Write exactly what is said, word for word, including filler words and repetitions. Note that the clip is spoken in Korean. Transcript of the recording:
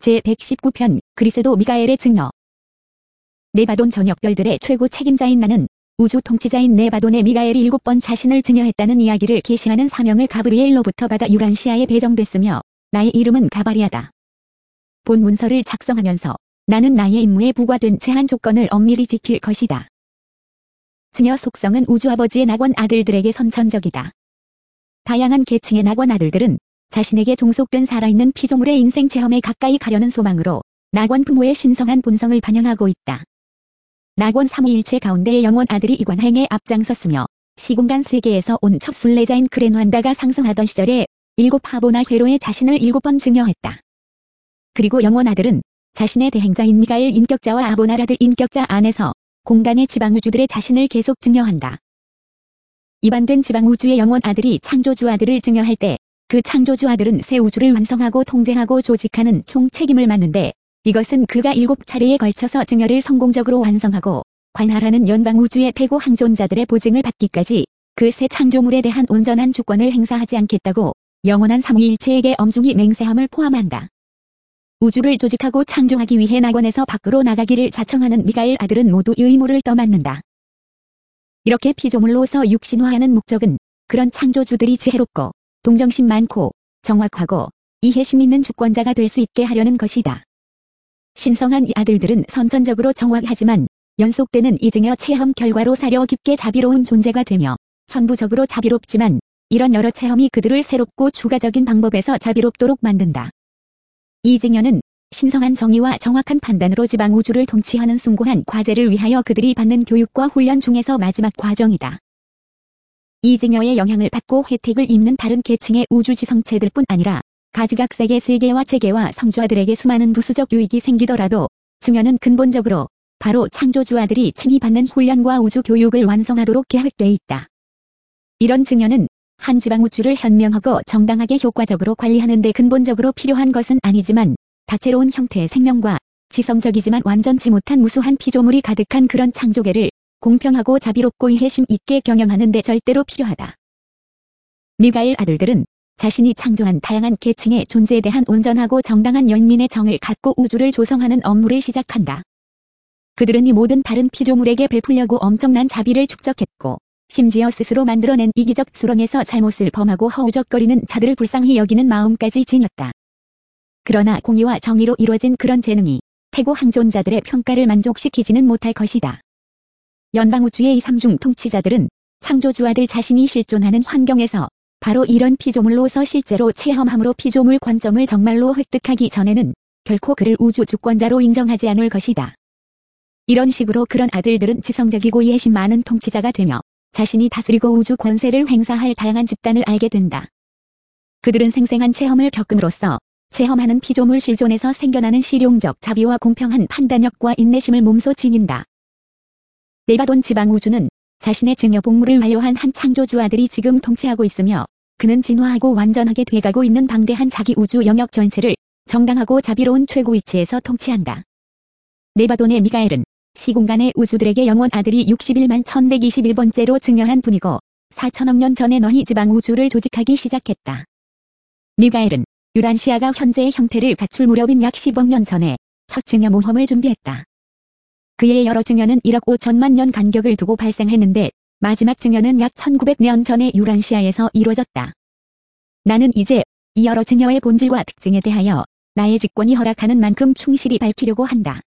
제백십구 편 그리스도 미가엘의 증거. 네바돈 전역별들의 최고 책임자인 나는 우주 통치자인 네바돈의 미가엘이 일곱 번 자신을 증여했다는 이야기를 계시하는 사명을 가브리엘로부터 받아 유란시아에 배정됐으며 나의 이름은 가바리아다. 본 문서를 작성하면서 나는 나의 임무에 부과된 제한 조건을 엄밀히 지킬 것이다. 증여 속성은 우주아버지의 낙원 아들들에게 선천적이다. 다양한 계층의 낙원 아들들은 자신에게 종속된 살아있는 피조물의 인생 체험에 가까이 가려는 소망으로 낙원 부모의 신성한 본성을 반영하고 있다. 낙원 삼위일체 가운데의 영원 아들이 이관행에 앞장섰으며 시공간 세계에서 온 첫 순례자인 크레노한다가 상승하던 시절에 일곱 하보나 회로의 자신을 일곱 번 증여했다. 그리고 영원 아들은 자신의 대행자인 미가엘 인격자와 아보나라들 인격자 안에서 공간의 지방우주들의 자신을 계속 증여한다. 이반된 지방우주의 영원 아들이 창조주 아들을 증여할 때 그 창조주 아들은 새 우주를 완성하고 통제하고 조직하는 총 책임을 맡는데, 이것은 그가 일곱 차례에 걸쳐서 증여를 성공적으로 완성하고 관할하는 연방우주의 태고 항존자들의 보증을 받기까지 그 새 창조물에 대한 온전한 주권을 행사하지 않겠다고 영원한 삼위일체에게 엄중히 맹세함을 포함한다. 우주를 조직하고 창조하기 위해 낙원에서 밖으로 나가기를 자청하는 미가엘 아들은 모두 의무를 떠맡는다. 이렇게 피조물로서 육신화하는 목적은 그런 창조주들이 지혜롭고 동정심 많고 정확하고 이해심 있는 주권자가 될 수 있게 하려는 것이다. 신성한 이 아들들은 선천적으로 정확하지만 연속되는 이 증여 체험 결과로 사려 깊게 자비로운 존재가 되며 천부적으로 자비롭지만 이런 여러 체험이 그들을 새롭고 추가적인 방법에서 자비롭도록 만든다. 이 증여는 신성한 정의와 정확한 판단으로 지방 우주를 통치하는 숭고한 과제를 위하여 그들이 받는 교육과 훈련 중에서 마지막 과정이다. 이 증여의 영향을 받고 혜택을 입는 다른 계층의 우주지성체들뿐 아니라 가지각색의 세계와 체계와 성주아들에게 수많은 부수적 유익이 생기더라도 증여는 근본적으로 바로 창조주 아들이 친히 받는 훈련과 우주 교육을 완성하도록 계획돼 있다. 이런 증여는 한 지방 우주를 현명하고 정당하게 효과적으로 관리하는 데 근본적으로 필요한 것은 아니지만 다채로운 형태의 생명과 지성적이지만 완전치 못한 무수한 피조물이 가득한 그런 창조계를 공평하고 자비롭고 이해심 있게 경영하는 데 절대로 필요하다. 미가엘 아들들은 자신이 창조한 다양한 계층의 존재에 대한 온전하고 정당한 연민의 정을 갖고 우주를 조성하는 업무를 시작한다. 그들은 이 모든 다른 피조물에게 베풀려고 엄청난 자비를 축적했고 심지어 스스로 만들어낸 이기적 수렁에서 잘못을 범하고 허우적거리는 자들을 불쌍히 여기는 마음까지 지녔다. 그러나 공의와 정의로 이루어진 그런 재능이 태고 항존자들의 평가를 만족시키지는 못할 것이다. 연방우주의 이 삼중 통치자들은 창조주 아들 자신이 실존하는 환경에서 바로 이런 피조물로서 실제로 체험함으로 피조물 관점을 정말로 획득하기 전에는 결코 그를 우주 주권자로 인정하지 않을 것이다. 이런 식으로 그런 아들들은 지성적이고 이해심 많은 통치자가 되며 자신이 다스리고 우주 권세를 행사할 다양한 집단을 알게 된다. 그들은 생생한 체험을 겪음으로써 체험하는 피조물 실존에서 생겨나는 실용적 자비와 공평한 판단력과 인내심을 몸소 지닌다. 네바돈 지방우주는 자신의 증여 복무를 완료한 한 창조주 아들이 지금 통치하고 있으며 그는 진화하고 완전하게 돼가고 있는 방대한 자기 우주 영역 전체를 정당하고 자비로운 최고 위치에서 통치한다. 네바돈의 미가엘은 시공간의 우주들에게 영원 아들이 육십일만 천백이십일 번째로 증여한 분이고 사천억 년 전에 너희 지방 우주를 조직하기 시작했다. 미가엘은 유란시아가 현재의 형태를 갖출 무렵인 약 십억 년 전에 첫 증여 모험을 준비했다. 그의 여러 증여는 일억 오천만 년 간격을 두고 발생했는데 마지막 증여는 약 천구백 년 전에 유란시아에서 이루어졌다. 나는 이제 이 여러 증여의 본질과 특징에 대하여 나의 직권이 허락하는 만큼 충실히 밝히려고 한다.